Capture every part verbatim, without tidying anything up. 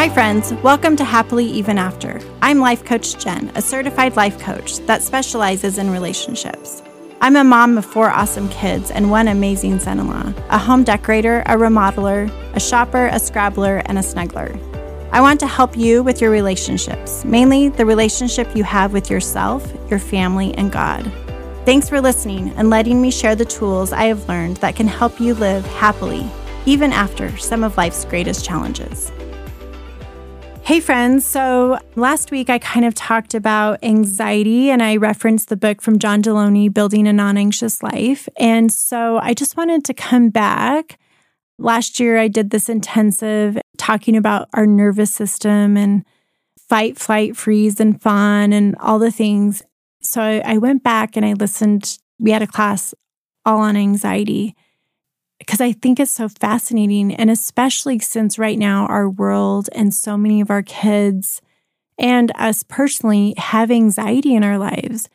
Hi friends, welcome to Happily Even After. I'm Life Coach Jen, a certified life coach that specializes in relationships. I'm a mom of four awesome kids and one amazing son-in-law, a home decorator, a remodeler, a shopper, a scrabbler, and a snuggler. I want to help you with your relationships, mainly the relationship you have with yourself, your family, and God. Thanks for listening and letting me share the tools I have learned that can help you live happily, even after some of life's greatest challenges. Hey friends, so last week I kind of talked about anxiety and I referenced the book from John Deloney, Building a Non-Anxious Life. And so I just wanted to come back. Last year I did this intensive talking about our nervous system and fight, flight, freeze, and fawn and all the things. So I, I went back and I listened. We had a class all on anxiety, because I think it's so fascinating, and especially since right now our world and so many of our kids and us personally have anxiety in our lives.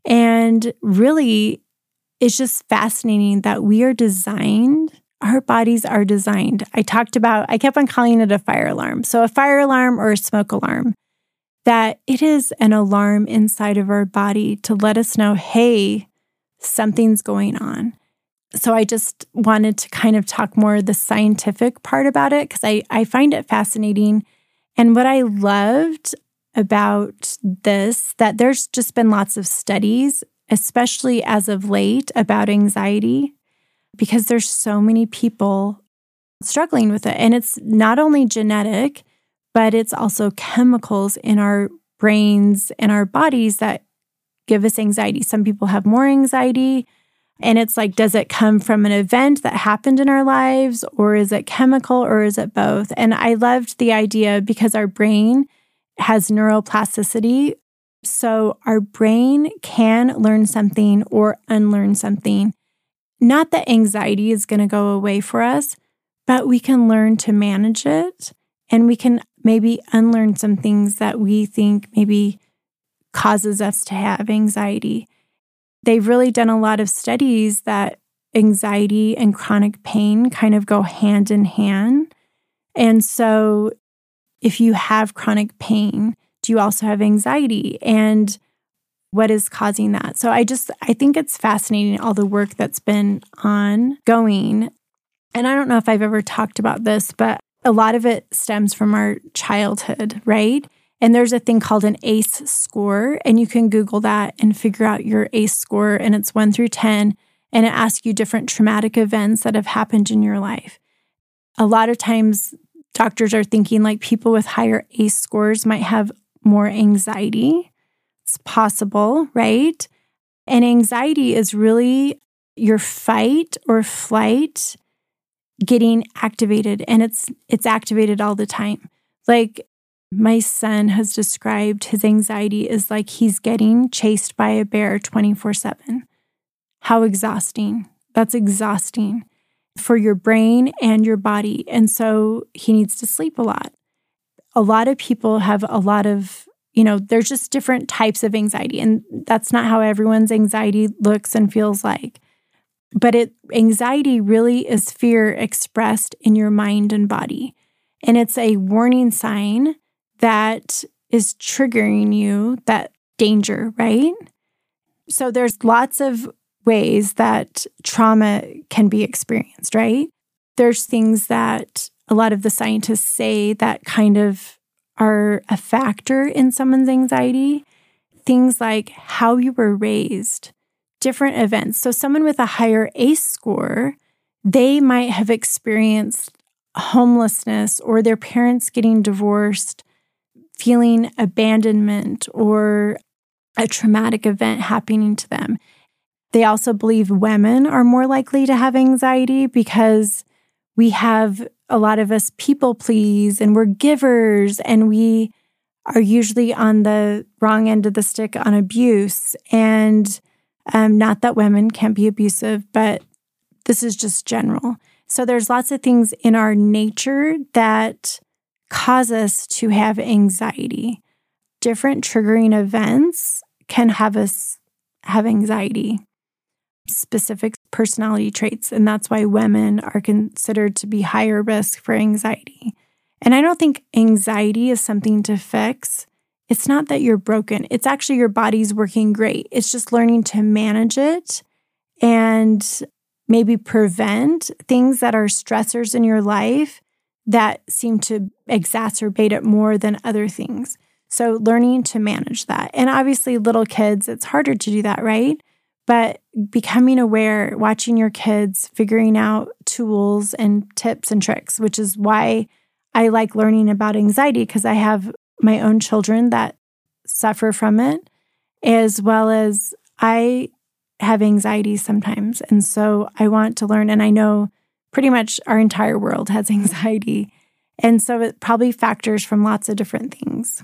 And really, it's just fascinating that we are designed, our bodies are designed. I talked about, I kept on calling it a fire alarm. So a fire alarm or a smoke alarm, that it is an alarm inside of our body to let us know, hey, something's going on. So I just wanted to kind of talk more the scientific part about it because I, I find it fascinating. And what I loved about this, that there's just been lots of studies, especially as of late, about anxiety, because there's so many people struggling with it. And it's not only genetic, but it's also chemicals in our brains and our bodies that give us anxiety. Some people have more anxiety. And it's like, does it come from an event that happened in our lives, or is it chemical, or is it both? And I loved the idea because our brain has neuroplasticity. So our brain can learn something or unlearn something. Not that anxiety is going to go away for us, but we can learn to manage it. And we can maybe unlearn some things that we think maybe causes us to have anxiety. They've really done a lot of studies that anxiety and chronic pain kind of go hand in hand. And so if you have chronic pain, do you also have anxiety? And what is causing that? So I just, I think it's fascinating, all the work that's been ongoing. And I don't know if I've ever talked about this, but a lot of it stems from our childhood, right? And there's a thing called an A C E score, and you can Google that and figure out your A C E score, and it's one through ten, and it asks you different traumatic events that have happened in your life. A lot of times, doctors are thinking like people with higher A C E scores might have more anxiety. It's possible, right? And anxiety is really your fight or flight getting activated, and it's it's activated all the time. Like, my son has described his anxiety as like he's getting chased by a bear twenty-four seven. How exhausting. That's exhausting for your brain and your body. And so he needs to sleep a lot. A lot of people have a lot of, you know, there's just different types of anxiety. And that's not how everyone's anxiety looks and feels like. But it anxiety really is fear expressed in your mind and body. And it's a warning sign that is triggering you, that danger, right? So there's lots of ways that trauma can be experienced, right? There's things that a lot of the scientists say that kind of are a factor in someone's anxiety. Things like how you were raised, different events. So someone with a higher A C E score, they might have experienced homelessness or their parents getting divorced, feeling abandonment or a traumatic event happening to them. They also believe women are more likely to have anxiety because we have, a lot of us people please and we're givers, and we are usually on the wrong end of the stick on abuse. And um, not that women can't be abusive, but this is just general. So there's lots of things in our nature that cause us to have anxiety. Different triggering events can have us have anxiety, specific personality traits. And that's why women are considered to be higher risk for anxiety. And I don't think anxiety is something to fix. It's not that you're broken. It's actually your body's working great. It's just learning to manage it and maybe prevent things that are stressors in your life that seem to exacerbate it more than other things. So learning to manage that. And obviously little kids, it's harder to do that, right? But becoming aware, watching your kids, figuring out tools and tips and tricks, which is why I like learning about anxiety, because I have my own children that suffer from it, as well as I have anxiety sometimes. And so I want to learn, and I know pretty much our entire world has anxiety. And so it probably factors from lots of different things.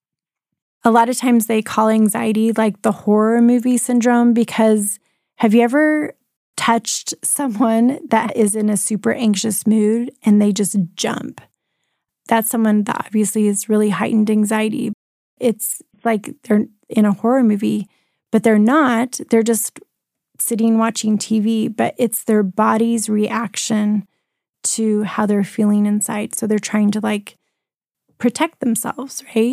A lot of times they call anxiety like the horror movie syndrome, because have you ever touched someone that is in a super anxious mood and they just jump? That's someone that obviously is really heightened anxiety. It's like they're in a horror movie, but they're not. They're just sitting watching T V, but it's their body's reaction to how they're feeling inside. So they're trying to like protect themselves, right?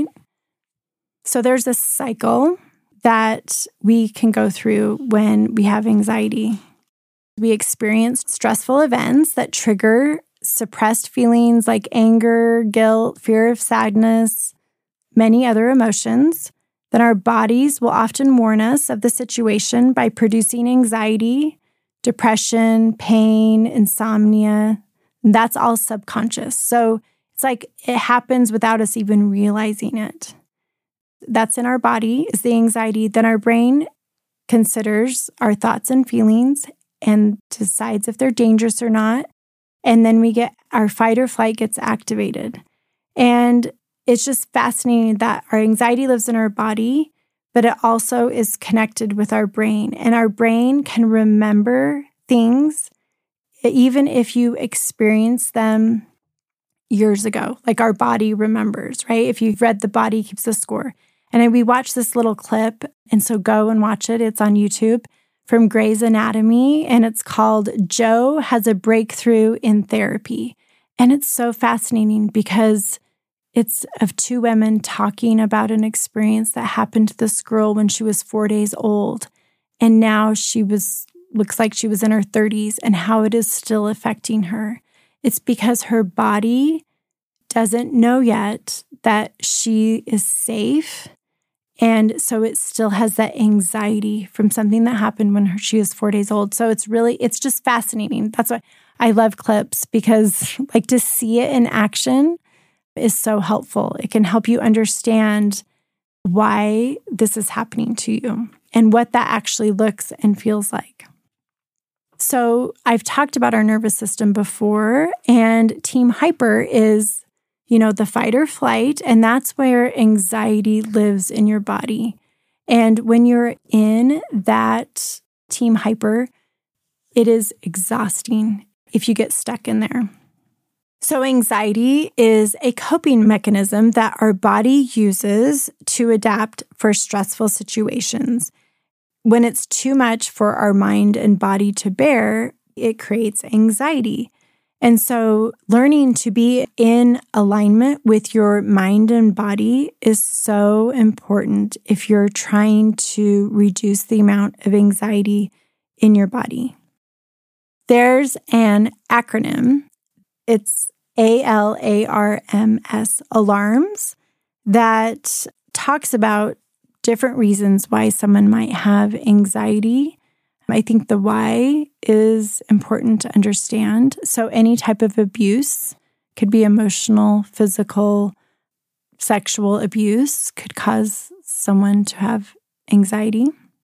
So there's a cycle that we can go through when we have anxiety. We experience stressful events that trigger suppressed feelings like anger, guilt, fear of sadness, many other emotions. Then our bodies will often warn us of the situation by producing anxiety, depression, pain, insomnia. And that's all subconscious. So it's like it happens without us even realizing it. That's in our body is the anxiety. Then our brain considers our thoughts and feelings and decides if they're dangerous or not. And then we get our fight or flight gets activated. And it's just fascinating that our anxiety lives in our body, but it also is connected with our brain. And our brain can remember things even if you experience them years ago. Like our body remembers, right? If you've read The Body Keeps the Score. And we watched this little clip, and so go and watch it. It's on YouTube from Grey's Anatomy, and it's called Joe Has a Breakthrough in Therapy. And it's so fascinating because it's of two women talking about an experience that happened to this girl when she was four days old. And now she was, looks like she was in her thirties, and how it is still affecting her. It's because her body doesn't know yet that she is safe. And so it still has that anxiety from something that happened when her, she was four days old. So it's really, it's just fascinating. That's why I love clips, because like to see it in action is so helpful. It can help you understand why this is happening to you and what that actually looks and feels like. So I've talked about our nervous system before, and Team Hyper is, you know, the fight or flight, and that's where anxiety lives in your body. And when you're in that Team Hyper, it is exhausting if you get stuck in there. So anxiety is a coping mechanism that our body uses to adapt for stressful situations. When it's too much for our mind and body to bear, it creates anxiety. And so learning to be in alignment with your mind and body is so important if you're trying to reduce the amount of anxiety in your body. There's an acronym. It's A L A R M S, alarms, that talks about different reasons why someone might have anxiety. I think the why is important to understand. So any type of abuse, could be emotional, physical, sexual abuse, could cause someone to have anxiety.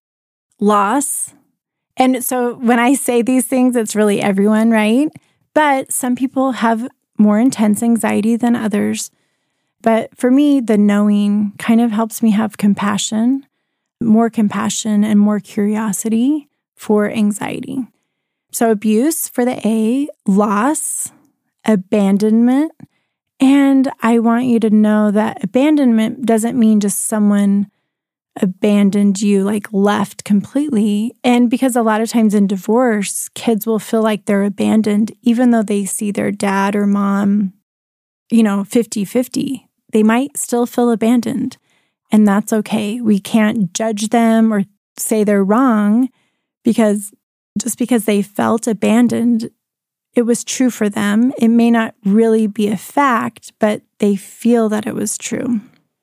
Loss. And so when I say these things, it's really everyone, right? But some people have more intense anxiety than others. But for me, the knowing kind of helps me have compassion, more compassion and more curiosity for anxiety. So abuse for the A, loss, abandonment. And I want you to know that abandonment doesn't mean just someone abandoned you, like left completely. And because a lot of times in divorce, kids will feel like they're abandoned, even though they see their dad or mom, you know, fifty-fifty. They might still feel abandoned, and that's okay. We can't judge them or say they're wrong because just because they felt abandoned, it was true for them. It may not really be a fact, but they feel that it was true.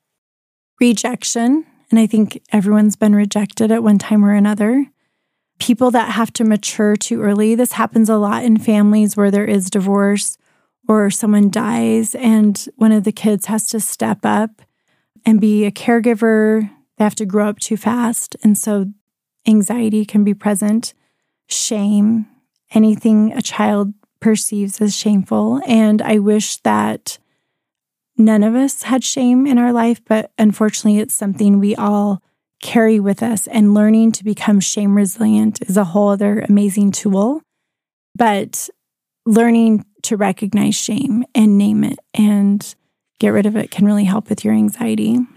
Rejection, and I think everyone's been rejected at one time or another. People that have to mature too early. This happens a lot in families where there is divorce or someone dies and one of the kids has to step up and be a caregiver. They have to grow up too fast. And so anxiety can be present, shame, anything a child perceives as shameful. And I wish that none of us had shame in our life, but unfortunately, it's something we all carry with us. And learning to become shame resilient is a whole other amazing tool. But learning to recognize shame and name it and get rid of it can really help with your anxiety. Um,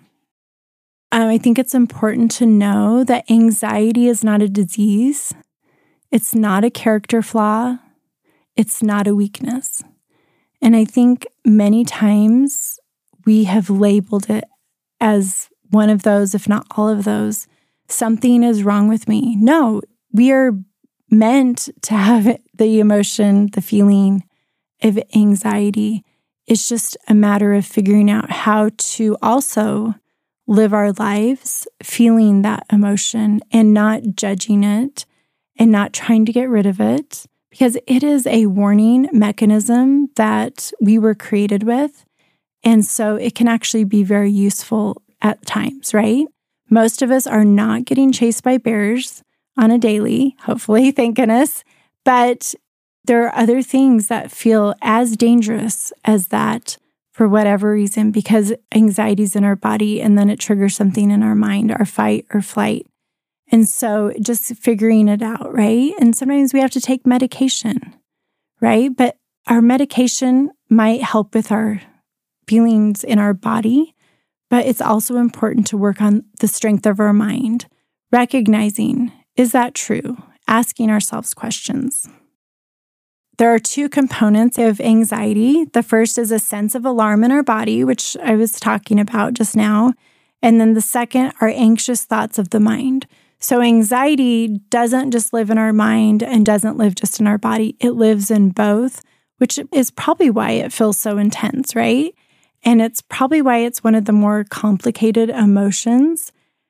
I think it's important to know that anxiety is not a disease. It's not a character flaw. It's not a weakness. And I think many times we have labeled it as one of those, if not all of those. Something is wrong with me. No, we are meant to have the emotion, the feeling of anxiety. It's just a matter of figuring out how to also live our lives feeling that emotion and not judging it and not trying to get rid of it, because it is a warning mechanism that we were created with. And so it can actually be very useful at times, right? Most of us are not getting chased by bears on a daily, hopefully, thank goodness. But there are other things that feel as dangerous as that for whatever reason, because anxiety is in our body and then it triggers something in our mind, our fight or flight. And so just figuring it out, right? And sometimes we have to take medication, right? But our medication might help with our feelings in our body, but it's also important to work on the strength of our mind, recognizing, is that true? Asking ourselves questions. There are two components of anxiety. The first is a sense of alarm in our body, which I was talking about just now. And then the second are anxious thoughts of the mind. So anxiety doesn't just live in our mind and doesn't live just in our body. It lives in both, which is probably why it feels so intense, right? And it's probably why it's one of the more complicated emotions.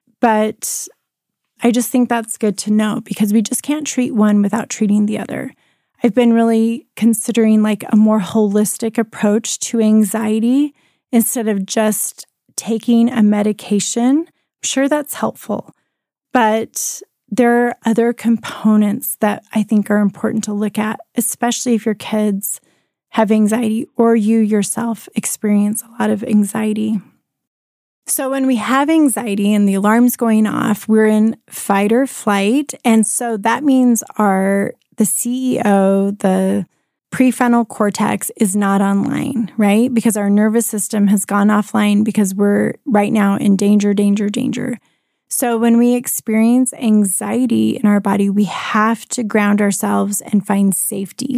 But I just think that's good to know because we just can't treat one without treating the other. I've been really considering like a more holistic approach to anxiety instead of just taking a medication. I'm sure that's helpful, but there are other components that I think are important to look at, especially if your kids have anxiety or you yourself experience a lot of anxiety. So when we have anxiety and the alarm's going off, we're in fight or flight. And so that means our the C E O, the prefrontal cortex is not online, right? Because our nervous system has gone offline because we're right now in danger, danger, danger. So when we experience anxiety in our body, we have to ground ourselves and find safety.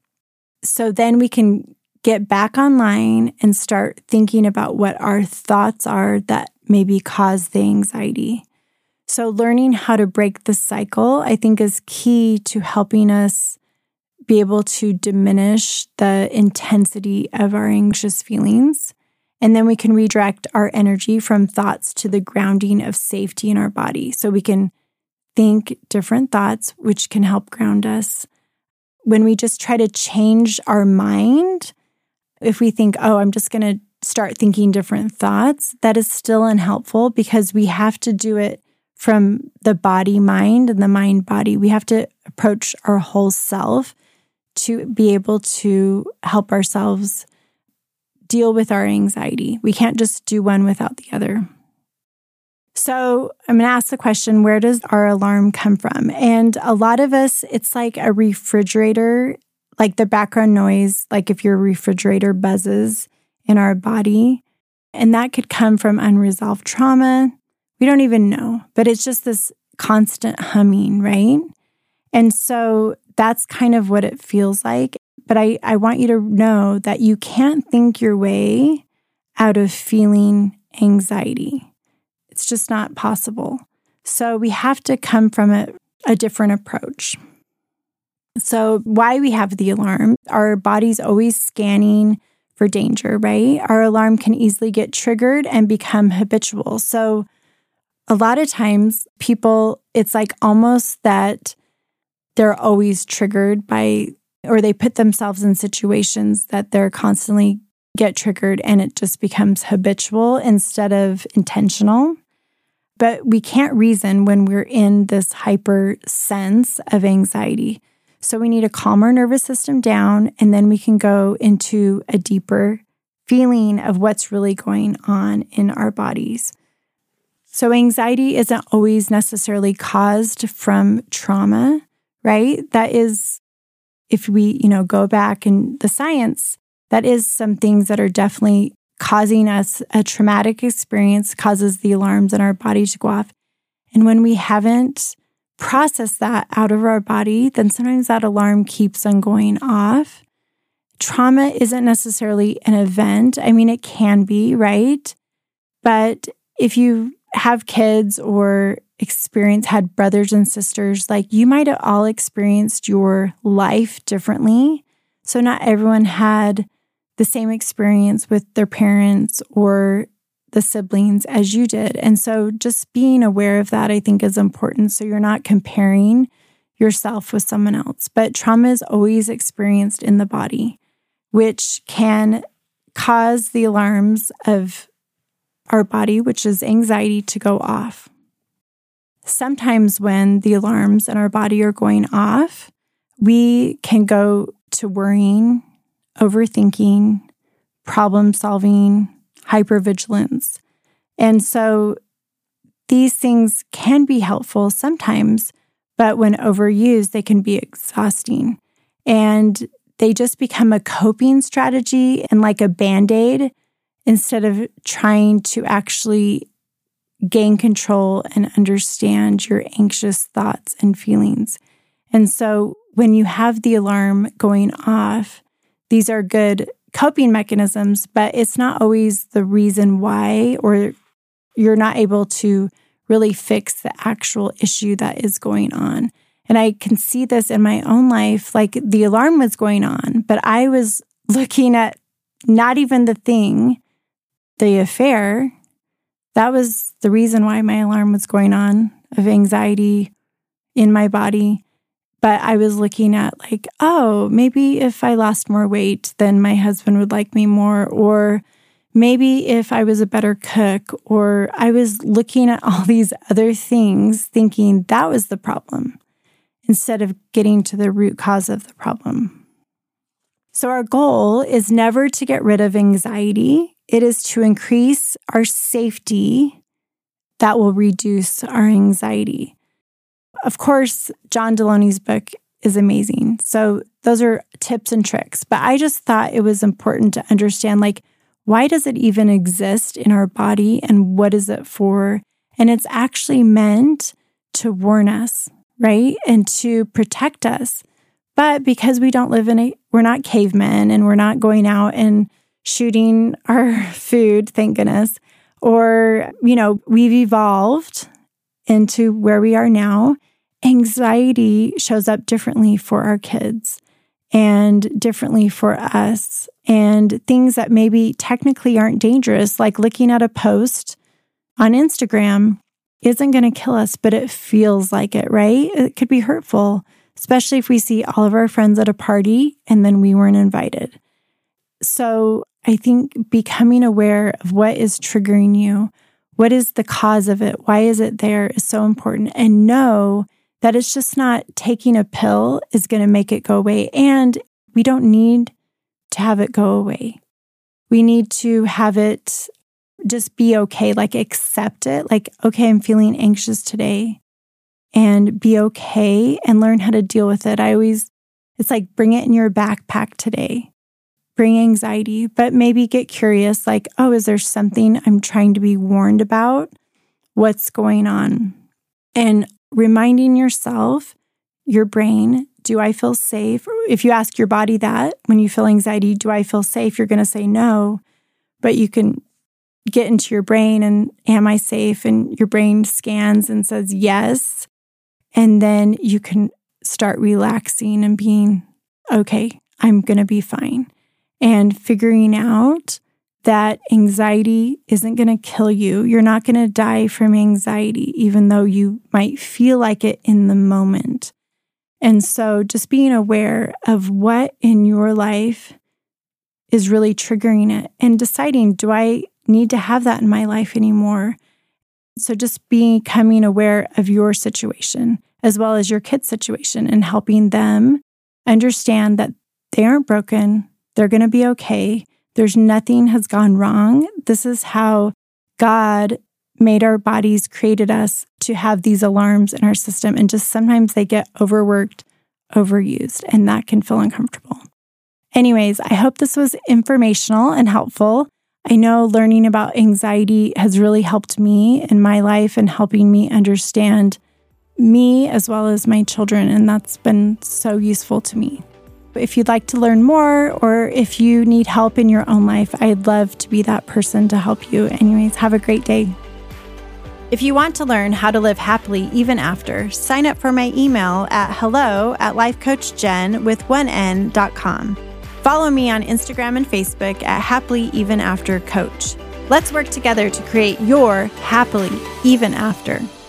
So then we can get back online and start thinking about what our thoughts are that maybe cause the anxiety. So learning how to break the cycle, I think, is key to helping us be able to diminish the intensity of our anxious feelings. And then we can redirect our energy from thoughts to the grounding of safety in our body. So we can think different thoughts, which can help ground us. When we just try to change our mind, if we think, oh, I'm just going to start thinking different thoughts, that is still unhelpful because we have to do it from the body, mind, and the mind, body. We have to approach our whole self to be able to help ourselves deal with our anxiety. We can't just do one without the other. So I'm going to ask the question, where does our alarm come from? And a lot of us, it's like a refrigerator, like the background noise, like if your refrigerator buzzes in our body. And that could come from unresolved trauma. We don't even know, but it's just this constant humming, right? And so that's kind of what it feels like. but I, I want you to know that you can't think your way out of feeling anxiety. It's just not possible. So we have to come from a, a different approach. So why we have the alarm, our body's always scanning for danger, right? Our alarm can easily get triggered and become habitual. So a lot of times people, it's like almost that they're always triggered by, or they put themselves in situations that they're constantly get triggered and it just becomes habitual instead of intentional. But we can't reason when we're in this hyper sense of anxiety. So we need to calm our nervous system down, and then we can go into a deeper feeling of what's really going on in our bodies. So anxiety isn't always necessarily caused from trauma, right? That is, if we, you know, go back in the science, that is some things that are definitely causing us a traumatic experience, causes the alarms in our body to go off. And when we haven't processed that out of our body, then sometimes that alarm keeps on going off. Trauma isn't necessarily an event. I mean, it can be, right? But if you have kids or experience, had brothers and sisters, like you might have all experienced your life differently. So not everyone had the same experience with their parents or the siblings as you did. And so just being aware of that, I think, is important. So you're not comparing yourself with someone else. But trauma is always experienced in the body, which can cause the alarms of our body, which is anxiety, to go off. Sometimes when the alarms in our body are going off, we can go to worrying, overthinking, problem solving, hypervigilance. And so these things can be helpful sometimes, but when overused, they can be exhausting. And they just become a coping strategy and like a Band-Aid instead of trying to actually gain control and understand your anxious thoughts and feelings. And so when you have the alarm going off, these are good coping mechanisms, but it's not always the reason why, or you're not able to really fix the actual issue that is going on. And I can see this in my own life, like the alarm was going on, but I was looking at not even the thing, the affair. That was the reason why my alarm was going on, of anxiety in my body. But I was looking at like, oh, maybe if I lost more weight, then my husband would like me more. Or maybe if I was a better cook, or I was looking at all these other things thinking that was the problem instead of getting to the root cause of the problem. So our goal is never to get rid of anxiety. It is to increase our safety that will reduce our anxiety. Of course, John Deloney's book is amazing. So those are tips and tricks. But I just thought it was important to understand, like, why does it even exist in our body and what is it for? And it's actually meant to warn us, right? And to protect us. But because we don't live in a, we're not cavemen and we're not going out and shooting our food, thank goodness. Or, you know, we've evolved into where we are now. Anxiety shows up differently for our kids and differently for us. And things that maybe technically aren't dangerous, like looking at a post on Instagram, isn't going to kill us, but it feels like it, right? It could be hurtful, especially if we see all of our friends at a party and then we weren't invited. So I think becoming aware of what is triggering you, what is the cause of it, why is it there, is so important. And know that it's just not taking a pill is going to make it go away. And we don't need to have it go away. We need to have it just be okay, like accept it. Like, okay, I'm feeling anxious today, and be okay and learn how to deal with it. I always, it's like, bring it in your backpack today. Bring anxiety, but maybe get curious, like, oh, is there something I'm trying to be warned about? What's going on? And reminding yourself, your brain, do I feel safe? If you ask your body that when you feel anxiety, do I feel safe? You're going to say no, but you can get into your brain and am I safe? And your brain scans and says yes. And then you can start relaxing and being, okay, I'm going to be fine. And figuring out that anxiety isn't going to kill you. You're not going to die from anxiety, even though you might feel like it in the moment. And so just being aware of what in your life is really triggering it and deciding, do I need to have that in my life anymore? So just becoming aware of your situation as well as your kid's situation and helping them understand that they aren't broken. They're going to be okay. There's nothing has gone wrong. This is how God made our bodies, created us to have these alarms in our system. And just sometimes they get overworked, overused, and that can feel uncomfortable. Anyways, I hope this was informational and helpful. I know learning about anxiety has really helped me in my life and helping me understand me as well as my children. And that's been so useful to me. If you'd like to learn more or if you need help in your own life, I'd love to be that person to help you. Anyways, have a great day. If you want to learn how to live happily even after, sign up for my email at hello at lifecoachjen with one n dot com. Follow me on Instagram and Facebook at Happily Even After Coach. Let's work together to create your happily even after.